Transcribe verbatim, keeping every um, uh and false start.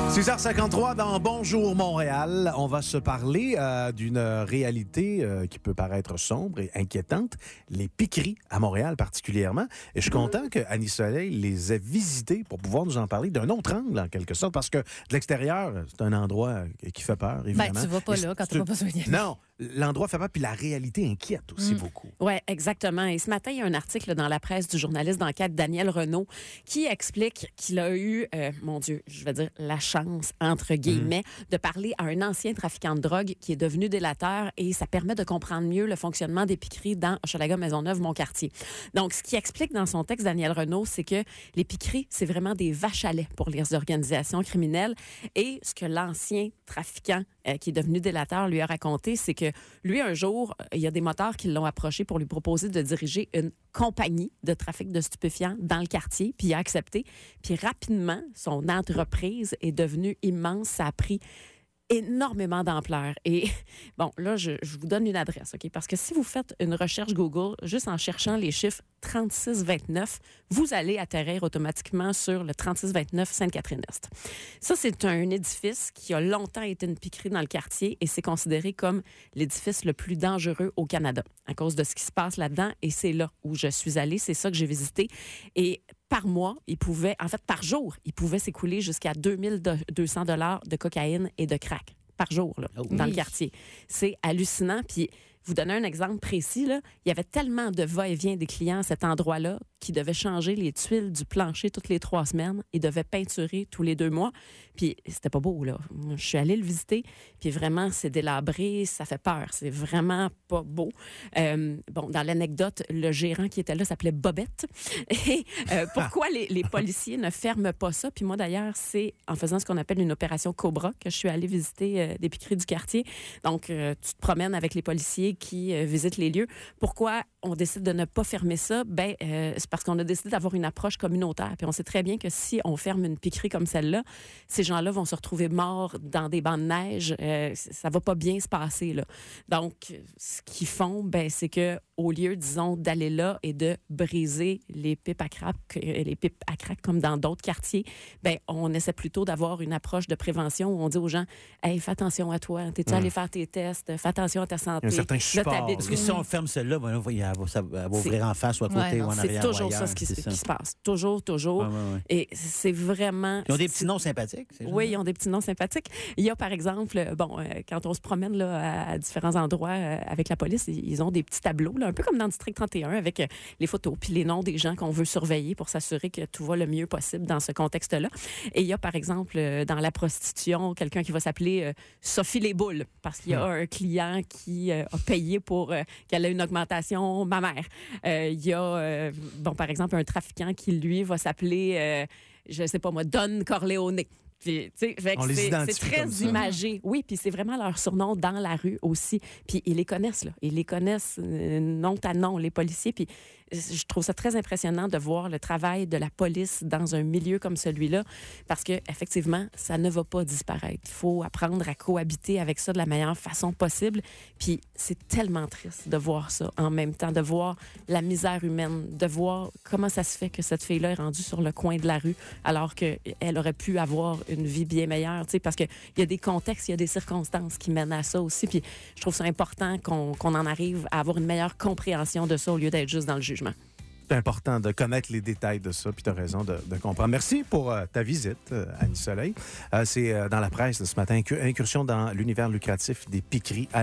six heures cinquante-trois dans Bonjour Montréal. On va se parler euh, d'une réalité euh, qui peut paraître sombre et inquiétante, les piqueries à Montréal particulièrement. Et je suis content que Annie Soleil les ait visitées pour pouvoir nous en parler d'un autre angle en quelque sorte, parce que de l'extérieur, c'est un endroit qui fait peur, évidemment. Ben, tu vas pas Et là quand tu t'as pas besoin d'y aller. Non, l'endroit fait peur, puis la réalité inquiète aussi mm. beaucoup. Oui, exactement. Et ce matin, il y a un article dans la presse du journaliste d'enquête Daniel Renaud qui explique qu'il a eu, euh, mon Dieu, je vais dire la chance, entre guillemets, mm. de parler à un ancien trafiquant de drogue qui est devenu délateur, et ça permet de comprendre mieux le fonctionnement des piqueries dans Hochelaga, Maisonneuve, Montcartier. Donc, ce qui explique dans son texte, Daniel Renaud, c'est que les piqueries, c'est vraiment des vaches à lait pour les organisations criminelles. Et ce que l'ancien trafiquant euh, qui est devenu délateur lui a raconté, c'est que lui, un jour, il y a des motards qui l'ont approché pour lui proposer de diriger une compagnie de trafic de stupéfiants dans le quartier, puis il a accepté. Puis rapidement, son entreprise est devenue immense. Ça a pris énormément d'ampleur. Et bon, là, je, je vous donne une adresse, OK? Parce que si vous faites une recherche Google, juste en cherchant les chiffres trente-six vingt-neuf, vous allez atterrir automatiquement sur le trente-six vingt-neuf Sainte-Catherine-Est. Ça, c'est un édifice qui a longtemps été une piquerie dans le quartier, et c'est considéré comme l'édifice le plus dangereux au Canada à cause de ce qui se passe là-dedans. Et c'est là où je suis allée, c'est ça que j'ai visité. Et par mois, il pouvait, en fait, par jour, il pouvait s'écouler jusqu'à deux mille deux cents dollars de cocaïne et de crack par jour là, oh, dans oui. le quartier. C'est hallucinant. Puis, vous donner un exemple précis, là, il y avait tellement de va-et-vient des clients à cet endroit-là qui devaient changer les tuiles du plancher toutes les trois semaines. Ils devaient peinturer tous les deux mois. Puis, c'était pas beau, là. Je suis allée le visiter, puis vraiment, c'est délabré, ça fait peur. C'est vraiment pas beau. Euh, bon, dans l'anecdote, le gérant qui était là s'appelait Bobette. Et euh, pourquoi les, les policiers ne ferment pas ça? Puis moi, d'ailleurs, c'est en faisant ce qu'on appelle une opération Cobra que je suis allée visiter euh, des piqueries du quartier. Donc, euh, tu te promènes avec les policiers qui euh, visitent les lieux. Pourquoi on décide de ne pas fermer ça? Ben, euh, c'est parce qu'on a décidé d'avoir une approche communautaire. Puis on sait très bien que si on ferme une piquerie comme celle-là, ces gens-là vont se retrouver morts dans des bancs de neige. Euh, ça va pas bien se passer, là. Donc, ce qu'ils font, ben, c'est que au lieu, disons, d'aller là et de briser les pipes à crack, les pipes à crack comme dans d'autres quartiers, ben, on essaie plutôt d'avoir une approche de prévention où on dit aux gens, hey, fais attention à toi, t'es-tu mmh. allé faire tes tests, fais attention à ta santé. Il y a un certain support. Parce que si on ferme celle-là, ben, là, ça va ouvrir en face ou à côté ouais, ou en arrière. C'est toujours ou ça ce qui, qui se passe. Toujours, toujours. Ouais, ouais, ouais. Et c'est vraiment... Ils ont des petits noms sympathiques. Ces oui, ils ont des petits noms sympathiques. Il y a, par exemple, bon, euh, quand on se promène là, à, à différents endroits euh, avec la police, ils ont des petits tableaux, là, un peu comme dans District trente et un, avec euh, les photos puis les noms des gens qu'on veut surveiller pour s'assurer que tout va le mieux possible dans ce contexte-là. Et il y a, par exemple, euh, dans la prostitution, quelqu'un qui va s'appeler euh, Sophie les Boules, parce qu'il y a hum. un client qui euh, a payé pour euh, qu'elle ait une augmentation mammaire. Euh, il y a, euh, bon, par exemple, un trafiquant qui, lui, va s'appeler, euh, je sais pas moi, Don Corleone. Puis, tu sais, c'est, c'est très imagé. Oui, puis c'est vraiment leur surnom dans la rue aussi. Puis ils les connaissent, là. Ils les connaissent euh, nom à nom, les policiers. Puis je trouve ça très impressionnant de voir le travail de la police dans un milieu comme celui-là, parce que effectivement, ça ne va pas disparaître. Il faut apprendre à cohabiter avec ça de la meilleure façon possible. Puis c'est tellement triste de voir ça en même temps, de voir la misère humaine, de voir comment ça se fait que cette fille-là est rendue sur le coin de la rue alors qu'elle aurait pu avoir une vie bien meilleure, tu sais, parce qu'il y a des contextes, il y a des circonstances qui mènent à ça aussi. Puis je trouve ça important qu'on, qu'on en arrive à avoir une meilleure compréhension de ça au lieu d'être juste dans le jugement. C'est important de connaître les détails de ça, puis tu as raison de, de comprendre. Merci pour euh, ta visite, euh, Annie Soleil. Euh, c'est euh, dans la presse ce matin, incursion dans l'univers lucratif des piqueries à